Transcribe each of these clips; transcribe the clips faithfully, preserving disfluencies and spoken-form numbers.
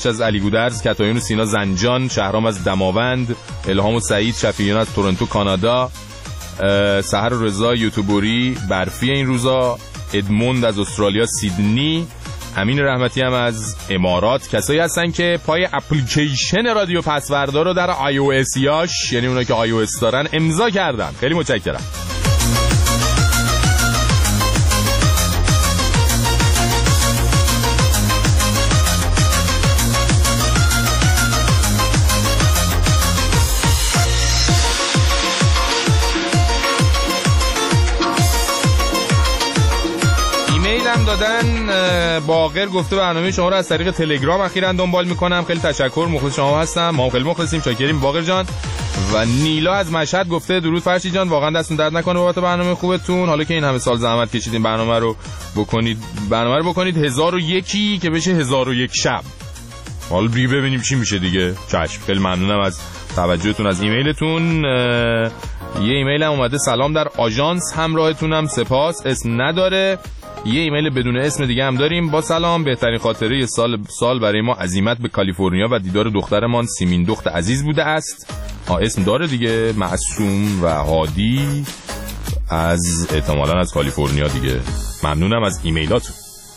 بخش از علی گودرز، کتایون و سینا زنجان، شهرام از دماوند، الهام و سعید شفیعیان از تورنتو کانادا، سحر و رضا یوتیوبری برفی این روزا، ادموند از استرالیا سیدنی، امین رحمتی هم از امارات. کسایی هستن که پای اپلیکیشن رادیو پسوردا رو در آی او اس یاش، یعنی اونایی که آی او اس دارن، امضا کردن. خیلی متشکرم. دادن باقر گفته برنامه شما رو از طریق تلگرام اخیراً دنبال میکنم. خیلی تشکر، مخلص شما هستم. ما خیلی مخلصیم، شاکریم باقر جان. و نیلا از مشهد گفته درود فرشید جان، واقعا دستتون درد نکنه بابت برنامه خوبتون. حالا که این همه سال زحمت کشیدین برنامه رو بکنید برنامه رو بکنید هزار و یکی که بشه هزار و یک شب. حالا بری ببینیم چی میشه دیگه. چشم، خیلی ممنونم از توجهتون، از ایمیلتون. یه ایمیل هم اومده، سلام در آژانس همراهتونم، سپاس. اسم نداره. یه ایمیل بدون اسم دیگه هم داریم، با سلام، بهترین خاطره سال سال برای ما عزیمت به کالیفرنیا و دیدار دخترمان سیمین دخت عزیز بوده است. آ اسم داره دیگه، معصوم و هادی از احتمالاً از کالیفرنیا دیگه. ممنونم از ایمیلاتون.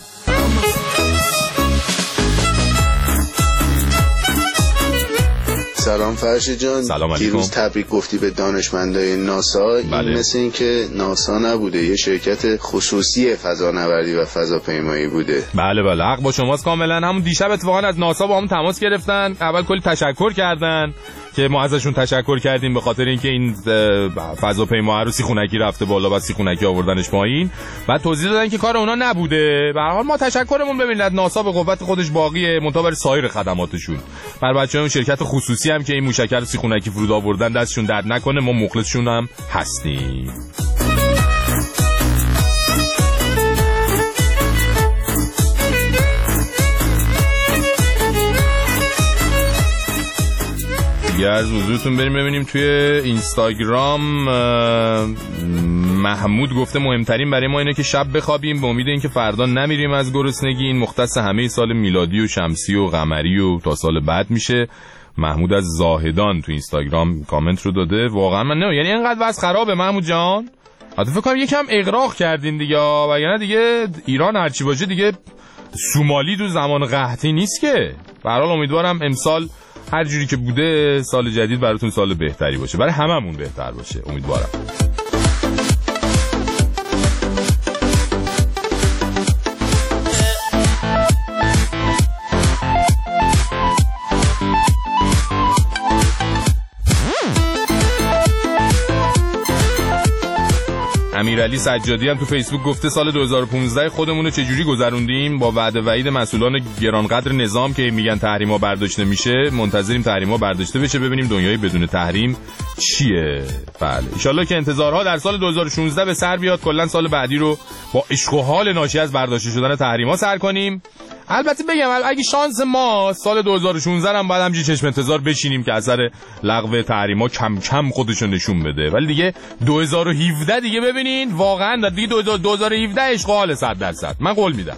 سلام فرشید جان. سلام علیکم. دیروز تبریک گفتی به دانشمندای ناسا. این بله. مثل این که ناسا نبوده، یه شرکت خصوصی فضانوردی و فضاپیمایی بوده. بله بله، حق با شماست کاملا. همون دیشب اتفاقا از ناسا با هم تماس گرفتن، اول کلی تشکر کردن که ما ازشون تشکر کردیم به خاطر اینکه این فضاپیما رو سیخونکی رفته بالا و سیخونکی آوردنش پایین. بعد توضیح دادن که کار اونا نبوده. به هر حال ما تشکرمون ببینید ناسا به قوت خودش باقیه، منتها برای سایر خدماتشون. بر بچه‌ها شرکت خصوصی هم که این موشک رو سیخونکی فرود آوردن دستشون درد نکنه، ما مخلصشون هم هستیم. دیگه از حضورتون بریم ببینیم توی اینستاگرام. محمود گفته مهمترین برای ما اینه که شب بخوابیم به امید اینکه فردا نمیریم از گرسنگی. این مختص همه سال میلادی و شمسی و قمری و تا سال بعد میشه. محمود از زاهدان تو اینستاگرام کامنت رو داده. واقعا من نه، یعنی اینقدر وضع خرابه محمود جان؟ حتی فکر کنم یکم اغراق کردین دیگه، وگرنه دیگه ایران هرچی باشه دیگه سومالی تو زمان قحطی نیست که. به هر حال امیدوارم امسال هر جوری که بوده سال جدید براتون سال بهتری باشه، برای هممون بهتر باشه امیدوارم. امیرعلی سجادی هم تو فیسبوک گفته سال دو هزار و پانزده خودمون رو چجوری گذروندیم با وعده وعید مسئولان گرانقدر نظام که میگن تحریما برداشته میشه. منتظریم تحریما برداشته بشه ببینیم دنیای بدون تحریم چیه. بله ان شاءالله که انتظارها در سال دو هزار و شانزده به سر بیاد، کلا سال بعدی رو با عشق و حال ناشی از برداشته شدن تحریما سر کنیم. البته بگم اگه شانس ما سال دو هزار و شانزده هم باید همچین چشم انتظار بشینیم که اثر لغو تحریما کم کم خودشو نشون بده، ولی دیگه دو هزار و هفده دیگه ببینین واقعا دیگه دو هزار و هفده عشق و حال صد درصد من قول میدم.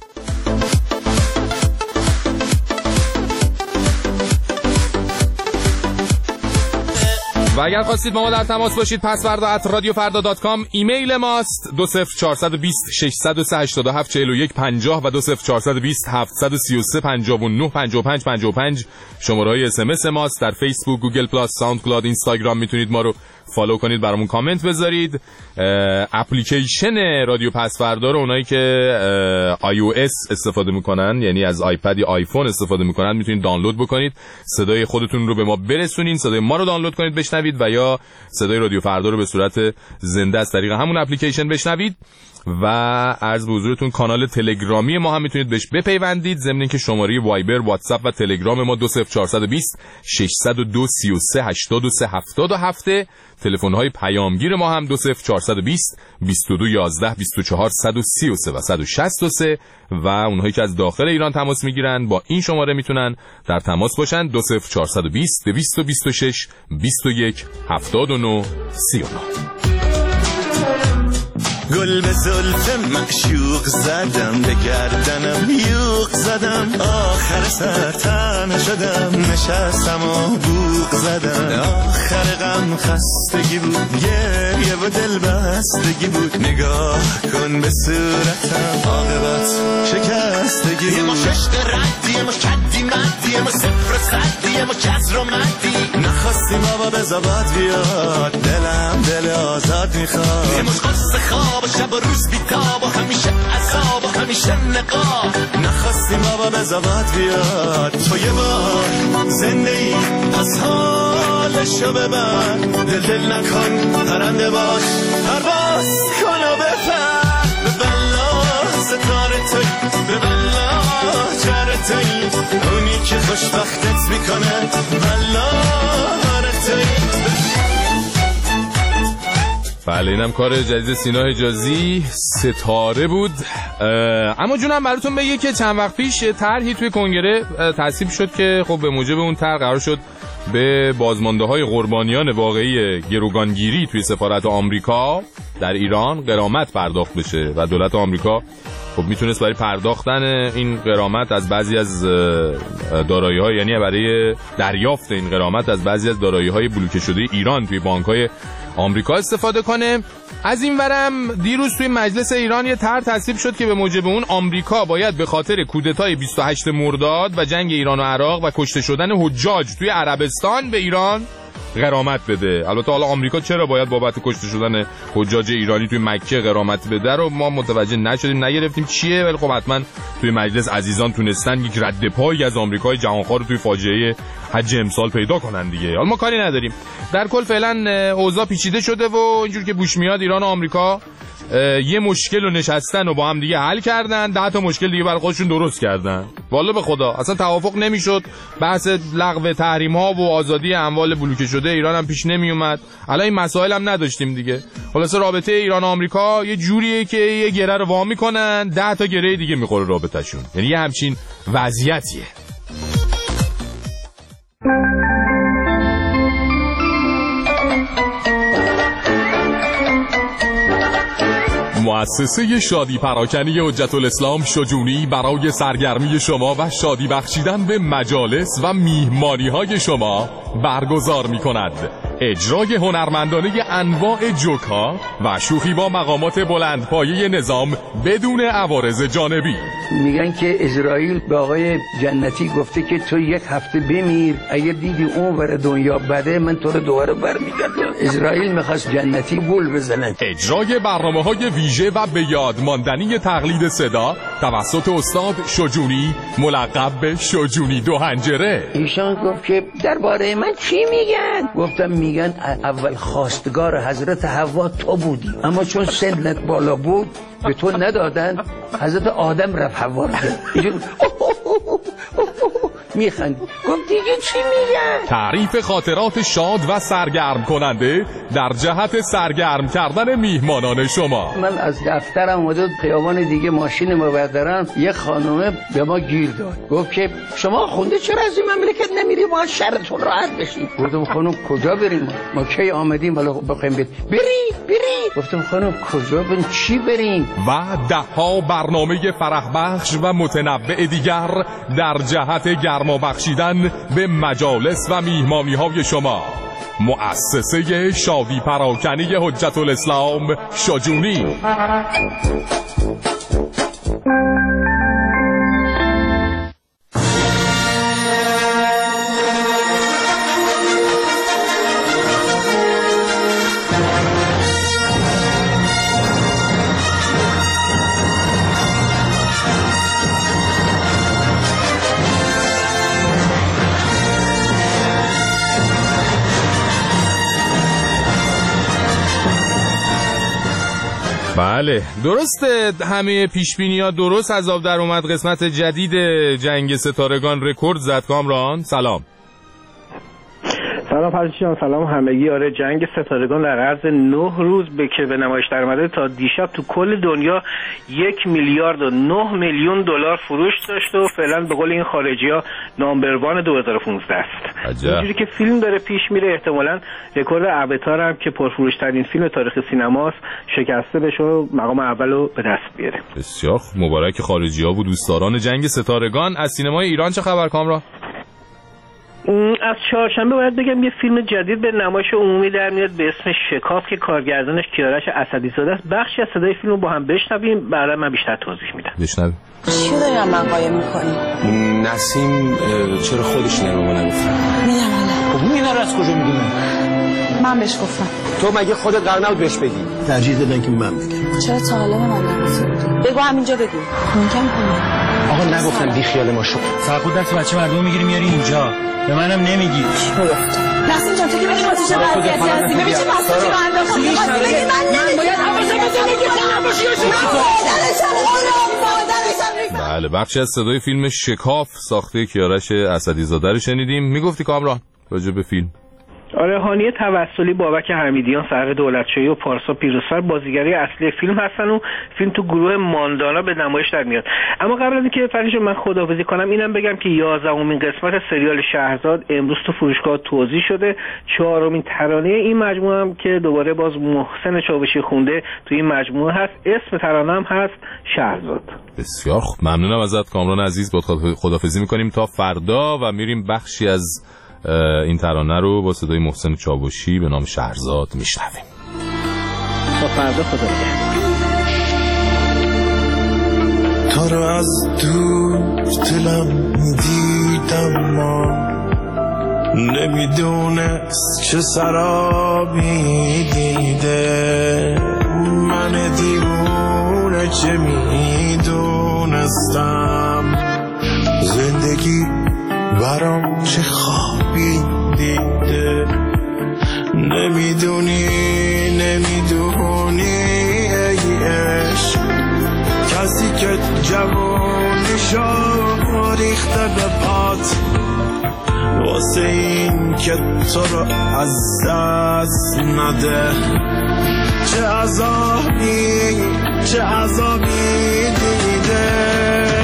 و اگر خواستید با ما در تماس باشید پسوردا ات رادیو فردا دات کام ایمیل ماست. دو صفر چهار دو صفر شش صفر سه هشت هفت چهار یک پنجاه و دو صفر چهار دو صفر هفت سه سه پنجاه و نه پنجاه و پنج پنجاه و پنج شماره‌های اس ام اس ماست. در فیسبوک، گوگل پلاس، ساوند کلاود، اینستاگرام میتونید ما رو فالو کنید، برامون کامنت بذارید. اپلیکیشن رادیو پسوردا رو اونایی که آی او اس استفاده میکنن، یعنی از آیپد یا آیفون استفاده میکنن، میتونید دانلود بکنید، صدای خودتون رو به ما برسونین، صدای ما رو دانلود کنید بشنوید و یا صدای رادیو فردا رو به صورت زنده از طریق همون اپلیکیشن بشنوید. و عرض به حضورتون کانال تلگرامی ما هم میتونید بهش بپیوندید، ضمن اینکه شماره وایبر، واتساپ و تلگرام ما دو صفر چهار دو صفر شش صفر دو سه سه هشت سه هفت هفت. تلفن های پیامگیر ما هم دو صفر چهار دو صفر بیست و دو یازده بیست و چهار صد و سی و سه و صد و شصت و سه. و اونهایی که از داخل ایران تماس میگیرن با این شماره میتونن در تماس باشن دو صفر چهار دو صفر دویست و بیست و شش بیست و یک هفتاد و نه سی و نه. گل به زلف معشوق زدم، به گردنم یوق زدم، آخر سر تنه شدم، نشستم و بوق زدم، آخر غم خستگی بود، گریه و دل بستگی بود، نگاه کن به صورتم، عاقبت شکستگی بود. یه ما ششت ردی، یه ما کدی مدی، یه ما صفر صدی، یه ما کسر و مدی، نخواستیم بابا بزابات بیاد، دلم دل آزاد میخواد، یه مش قصه خواب شب و روز بیتاب و همیشه عذاب و همیشه نقاب، نخواستیم بابا بزابات بیاد، تو یه بار زنده ای پس حالشو ببر، دل دل نکن پرنده باش، پرواز کن و بپر، به بلا ستاره توی، به بلا جره توی، اونی که خوشبختت میکنه، بلا هاره توی. بله اینم کار جدید سینا حجازی، ستاره بود. اما جونم براتون بگه که چند وقت پیش طرحی توی کنگره تصویب شد که خب به موجب اون طرح قرار شد به بازمانده های قربانیان واقعی گروگانگیری توی سفارت آمریکا در ایران غرامت پرداخت بشه و دولت آمریکا خب میتونست برای پرداختن این غرامت از بعضی از دارایی‌ها، یعنی برای دریافت این غرامت از بعضی از دارایی‌های بلوکه شده ایران توی بانک‌های آمریکا استفاده کنه. از این ورم دیروز توی مجلس ایران یه طرح تصویب شد که به موجب اون آمریکا باید به خاطر کودتای بیست و هشتم مرداد و جنگ ایران و عراق و کشته شدن حجاج توی عربستان به ایران غرامت بده. البته حالا آمریکا چرا باید بابت کشته شدن حجاج ایرانی توی مکه غرامت بده رو ما متوجه نشدیم، نگرفتیم چیه، ولی خب حتما توی مجلس عزیزان تونستن یک رد پایی از آمریکای جهانخوار رو توی فاجعه حج امسال پیدا کنن دیگه. حالا ما کاری نداریم. در کل فعلا اوضاع پیچیده شده و اینجور که بوش میاد ایران و آمریکا یه مشکل رو نشستن و با هم دیگه حل کردن، ده تا مشکل دیگه برای خودشون درست کردن. والله به خدا اصلا توافق نمیشد، بحث لغو تحریم ها و آزادی اموال بلوکه شده ایران هم پیش نمی اومد، الان این مسائل هم نداشتیم دیگه. خلاص رابطه ایران و آمریکا یه جوریه که یه گره رو وا میکنن، ده تا گره دیگه میخوره رابطه‌شون، یعنی یه همچین وضعیتیه. مؤسسه شادی پراکنی حجت الاسلام شجونی برای سرگرمی شما و شادی بخشیدن به مجالس و میهمانی های شما برگزار می کند اجرای هنرمندانه انواع جوک‌ها و شوخی با مقامات بلندپایه نظام بدون عوارض جانبی. میگن که اسرائیل به آقای جنتی گفته که تو یک هفته بمیر، اگر دیدی اون ور دنیا بده من تو رو دوباره برمیگردم. اسرائیل میخواست جنتی گول بزنه. اجرای برنامه‌های ویژه و به یاد ماندنی تقلید صدا توسط استاد شجونی ملقب به شجونی دو حنجره. ایشان گفت که درباره من چی میگن؟ گفتم میگن اول خواستگار حضرت حوا تو بودی، اما چون سنت بالا بود به تو ندادن، حضرت آدم رفت حوا رو گرفت. میخند. گفت دیگه چی میگن؟ تعریف خاطرات شاد و سرگرم کننده در جهت سرگرم کردن میهمانان شما. من از دفترم اومدم خیابان دیگه ماشین ما بردارم، یه خانومه به ما گیر داد، گفت که شما خونده چرا از این مملکت نمیری ما شرتون راحت بشیم؟ گفتم خانم کجا بریم؟ ما کی آمدیم بالا بخوایم بریم؟ بری بری. گفتم خانم کجا بریم چی بریم؟ و ده ها برنامه فرح بخش و متنوع دیگر در جهت گرما بخشیدن به مجالس و میهمانی های شما. مؤسسه شادی پراکنی حجت الاسلام شجونی. بله درسته، همه پیشبینی‌ها درست از آب در اومد. قسمت جدید جنگ ستارگان رکورد زد. کامران سلام. سلام پرشان، سلام همگی. آره جنگ ستارگان در عرض نه روز به که به نمایش در اومده تا دیشب تو کل دنیا یک میلیارد و نه میلیون دلار فروش داشت و فعلا به قول این خارجی‌ها نامبر وان دو هزار و پانزده است. اینجوری که فیلم داره پیش میره احتمالاً رکورد اواتار هم که پرفروش ترین فیلم تاریخ سینماست شکسته بشه و مقام اولو به دست بیاره. بسیار مبارک خارجی‌ها و دوستداران جنگ ستارگان. از سینمای ایران چه خبر کامران؟ از چهارشنبه باید بگم یه فیلم جدید به نمایش عمومی در میاد به اسم شکاف که کارگردانش کیارش اسدی‌زاده است. بخشی از صدای فیلمو با هم بشنویم، بعدا من بیشتر توضیح میدم. بشنویم. چی داری من قایم میکنی؟ نسیم چرا خودش اینا رو نگفت؟ میدم حالا. خب اینا رو از کجا میدونه؟ من بهش گفتم. تو مگه خودت قرار نبود بهش بگی؟ ترجیح دادن که من بگم. چرا تا حالا به من نگفتی؟ بگو همینجا بگو. ممکن کنه. آقا نگفتم بی خیال ما شو. سرخود دست بچه مردم میگیری میاری اینجا. به منم نمیگی. چی گفت؟ نسیم جان تو که میگی واسه چه وضعیتی هستی؟ ببین چه پاسخی رو انداختی. می‌خواستی بگی من نمیگم. حواسم به زندگی من نباشی یا بله، بخشی از صدای فیلم شکاف ساخته کیارش اسدی‌زاده رو شنیدیم. میگفتی کامران راجع به فیلم؟ آره، هانیه توسلی، بابک حمیدیان، سهر دولتشاهی و پارسا پیروزفر بازیگری اصلی فیلم هستن و فیلم تو گروه ماندانا به نمایش در میاد. اما قبل از اینکه فرض من خداحافظی کنم اینم بگم که یازدهمین قسمت سریال شهرزاد امروز تو فروشگاه توزیع شده. چهارمین ترانه این مجموعه هم که دوباره باز محسن چاوشی خونده تو این مجموعه هست، اسم ترانه هم هست شهرزاد. بسیار خوب، ممنونم ازت کامران عزیز. با خداحافظی میکنیم تا فردا و میریم بخشی از این ترانه رو با صدای محسن چاوشی به نام شهرزاد میشنویم. تا فردا، خدا نگهدار. تو رو از دور دلم دیدم ما نمیدونست چه سرابی دیده من دیوونه چه میدونستم زندگی برام چه خوابی دیده نمیدونی نمیدونی ای عشق کسی که جوانیشو ریخته به پات واسه این که تو رو از دست نده چه عذابی چه عذابی دیده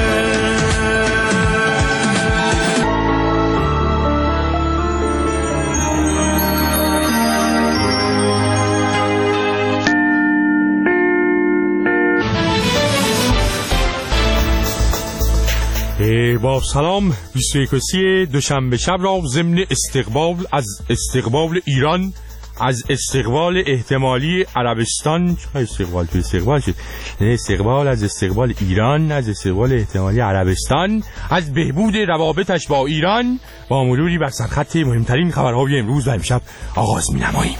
با سلام، بیست و یکم دوشنبه شب را ضمن استقبال از استقبال ایران از استقبال احتمالی عربستان چه استقبال تو استقبال شد نه استقبال از استقبال ایران از استقبال احتمالی عربستان از بهبود روابطش با ایران با مروری بر سرخط مهمترین خبرهای امروز و امشب آغاز می‌نماییم.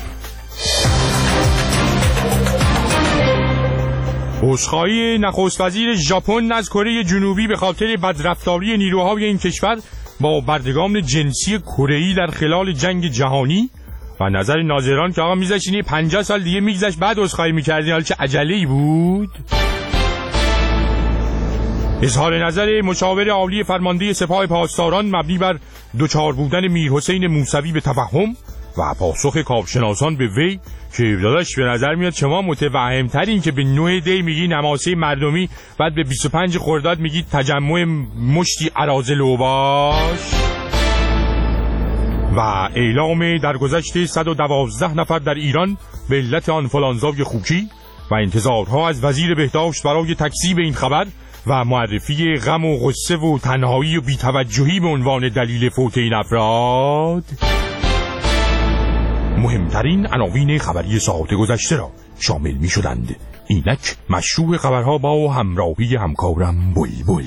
عذرخواهی نخست وزیر ژاپن از کره جنوبی به خاطر بدرفتاری نیروهای این کشور با بردگان جنسی کره‌ای در خلال جنگ جهانی و نظر ناظران که آقا میذاشتین پنجاه سال دیگه میگذشت بعد عذرخواهی میکردین، حالا چه عجله‌ای بود. اظهار نظر مشاور عالی فرمانده سپاه پاسداران مبنی بر دوچار بودن میرحسین موسوی به تفهم و پاسخ کارشناسان به وی که داداش به نظر میاد شما متوهم‌ترین که به نه دی میگی نماسه مردمی بعد به بیست و پنج خرداد میگی تجمع مشتی اراذل اوباش و اعلام درگذشت صد و دوازده نفر در ایران به علت آنفولانزای خوکی و انتظارها از وزیر بهداشت برای تکذیب این خبر و معرفی غم و غصه و تنهایی و بی‌توجهی به عنوان دلیل فوت این افراد. مهمترین عناوین خبری ساعت گذشته را شامل می شدند. اینک مشروع خبرها با همراهی همکارم بلبل.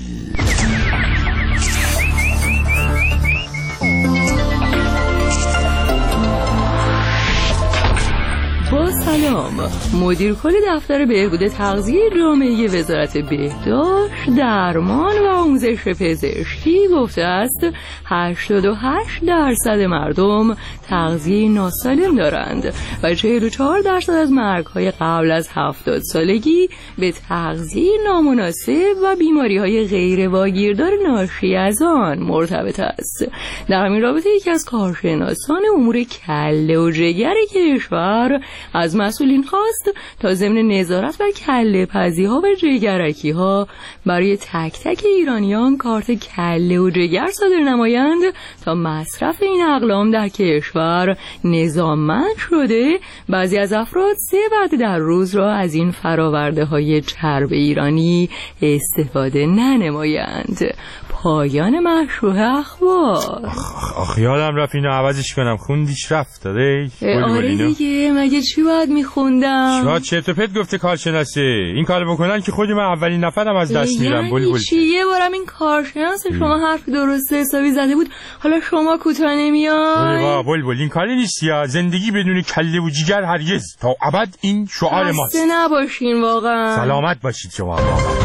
با سلام خانم، مدیر کل دفتر بهبود تغذیه جامعه وزارت بهداشت، درمان و آموزش پزشکی گفته است هشتاد و هشت درصد مردم تغذیه ناسالم دارند و چهل و چهار درصد از مرگ‌های قبل از هفتاد سالگی به تغذیه نامناسب و بیماری‌های غیر واگیردار ناشی از آن مرتبط است. در همین رابطه یکی از کارشناسان امور کله و جگر کشور از مسئولین خواست تا ضمن نظارت بر کله پزی‌ها و جگرکی‌ها برای تک تک ایرانیان کارت کله و جگر صادر نمایند تا مصرف این اقلام در کشور نظاممند شده بعضی از افراد سه وعده در روز را از این فراورده‌های چرب ایرانی استفاده ننمایند. پایان مشروع اخبار. آخ آخ یادم رفت اینو عوضش کنم، خوندیش رفت داره. آره دیگه، مگه چی باید میخوندم؟ شما چرت و پرت گفته کارشناسه، این کارو بکنن که خودم اولین نفرم از دست میرم. بول بول چی یه بارم این کارشناس شما حرف درست حسابی زده بود، حالا شما کوتاه نمیای؟ بابا بول بول این کاری نیست، یا زندگی بدون کله و جگر هرگز، تا ابد این شعار ماست. خسته نباشین واقعا. سلامت باشید شما.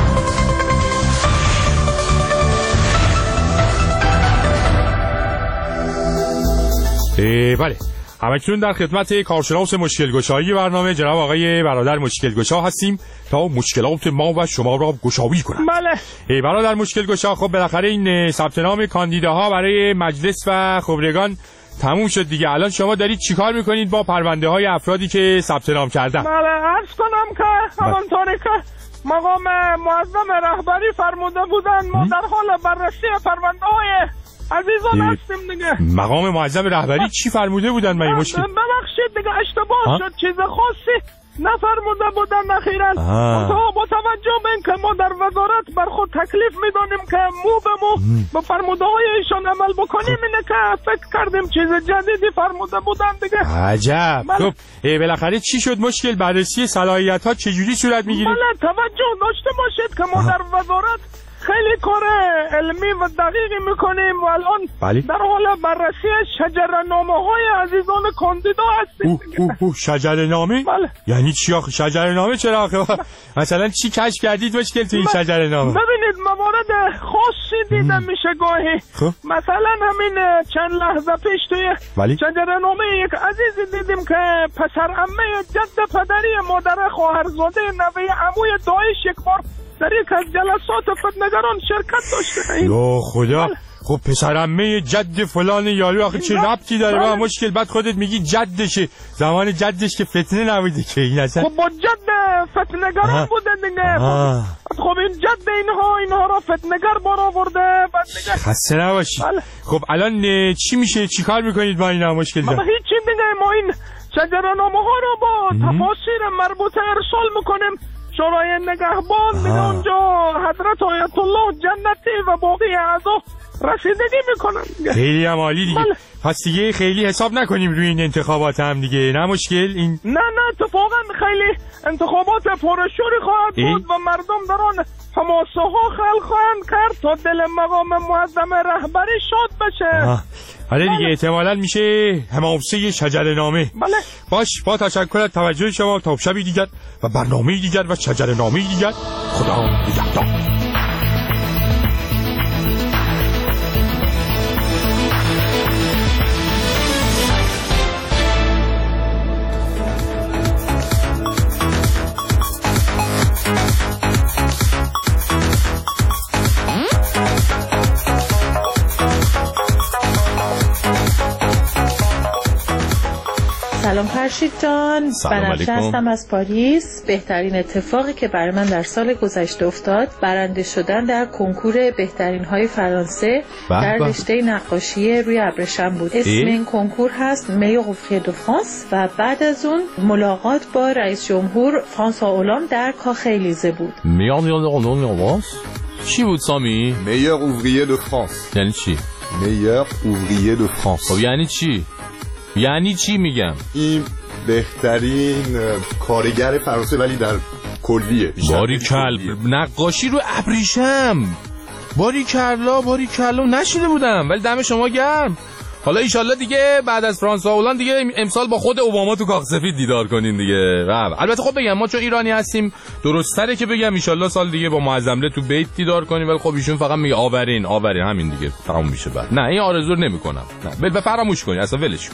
بله، همکنون در خدمت کارشناس مشکل گشایی برنامه جناب آقای برادر مشکل گشا هستیم تا مشکلات ما و شما را گشایی کنند. بله. برادر مشکل گشا، خب بالاخره این ثبت نام کاندیداها برای مجلس و خبرگان تموم شد دیگه. الان شما دارید چیکار میکنید با پرونده های افرادی که ثبت نام کردن؟ بله، عرض کنم که همانطوری که مقام معظم رهبری فرموده بودن ما در حال بررسی پرونده های عزیزان هستیم دیگه. مقام معظم رهبری چی فرموده بودن؟ من مشکل ببخشید دیگه اشتباه شد، چیز خاصی نفرموده بودن اخیراً. تو با توجه به اینکه ما در وزارت بر خود تکلیف میدونیم که مو به مو به فرموده های ایشان عمل بکنیم، اینه که فکر کردیم چیز جدیدی فرموده بودن دیگه. عجب. خب بالاخره چی شد؟ مشکل بررسی صلاحیت ها چجوری صورت میگیره؟ بله، توجه داشته باشید که ما در وزارت خیلی کار علمی و دقیقی میکنیم و الان بلی؟ در حال بررسی شجره‌نامه های عزیزان کاندیدا هستیم. اوه اوه اوه شجره‌نامه؟ بله. یعنی چی آخه شجره‌نامه؟ چرا آخه مثلا چی کشف کردید مشکل تو این شجره‌نامه؟ ببینید موارد خاصی دیده میشه گاهی. خب؟ مثلا همین چند لحظه پیش توی شجره‌نامه یک عزیزی دیدیم که پسر عمه جد پدری مادر خواهرزاده نوه عموی دایش یک بار در یک از جلسات فتنگران شرکت داشته. یا خدا. خب پسرعمه جد فلان یارو آخه چه ربطی داره با مشکل؟ بعد خودت میگی جدشه، زمان جدش که فتنه نبوده که این اصلا. خب با جد فتنگران بوده دیگه. خب این جد اینها اینها را فتنگر بار آورده. بعد دیگه خسته نباشید. خب الان چی میشه؟ چی کار میکنید با اینا مشکل جان؟ هیچی دیگه، ما این شجره‌نامه ها رو با تفاسیر مربوطه ارسال میکنیم شورای نگهبان دیگه، اونجا حضرت آیت الله جنتی و باقی اعضا رسیدگی میکنن. خیلی هم عالی دیگه. بله. پس دیگه خیلی حساب نکنیم روی این انتخابات هم دیگه، نه مشکل این؟ نه نه اتفاقا خیلی انتخابات پرشوری خواهد بود و مردم در آن حماسه ها خلق خواهند کرد تا دل مقام معظم رهبری شاد بشه. حالا دیگه احتمالاً میشه حماسه شجره‌نامه. بله. باش، با تشکر از توجه شما، تا شبی دیگر و برنامه دیگر و شجره‌نامه دیگر. خدا نگهدار. سلام فرشید جان، بنفشه هستم از پاریس. بهترین اتفاقی که برای من در سال گذشته افتاد برنده شدن در کنکور بهترین های فرانسه در رشته نقاشی روی ابریشم بود. اسم این کنکور هست میور اوuvrier دو فرانس و بعد از اون ملاقات با رئیس جمهور فرانسوا اولند در کاخ الیزه بود. میور اوuvrier چی بود سامی؟ میور اوuvrier دو فرانس یعنی چی؟ میور اوuvrier دو فرانس خب یعنی چی؟ یعنی چی میگم؟ این بهترین کارگر فرانسه ولی در کلیه. باری کل نقاشی رو ابریشم. باری کلا باری کلا نشیده بودم ولی دم شما گرم. حالا ایشالله دیگه بعد از فرانس و هلند دیگه امسال با خود اوباما تو کاخ سفید دیدار کنین دیگه. البته خب بگم ما چون ایرانی هستیم درست‌تره که بگم ایشالله سال دیگه با معظمله تو بیت دیدار کنیم، ولی خب ایشون فقط میگه آورین آورین همین دیگه تموم میشه. بعد نه این آرزو نمی‌کنم، نه ول فراموش کنی اصلا ولش کن.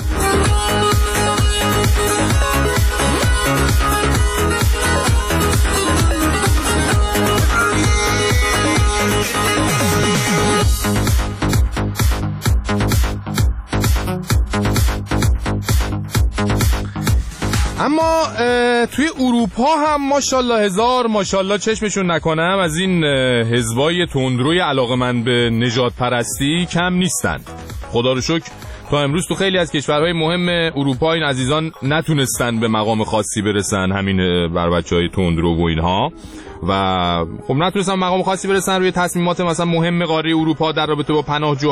اما توی اروپا هم ماشاءالله هزار ماشاءالله چشمشون نکنم از این حزبای تندروی علاقه‌مند به نژاد پرستی کم نیستن. خدا رو شکر تا امروز تو خیلی از کشورهای مهم اروپا این عزیزان نتونستن به مقام خاصی برسن، همین بر بچهای تندرو و اینها، و خب نتونستن مقام خاصی برسن روی تصمیمات مثلا مهم قاره اروپا در رابطه با پناهجو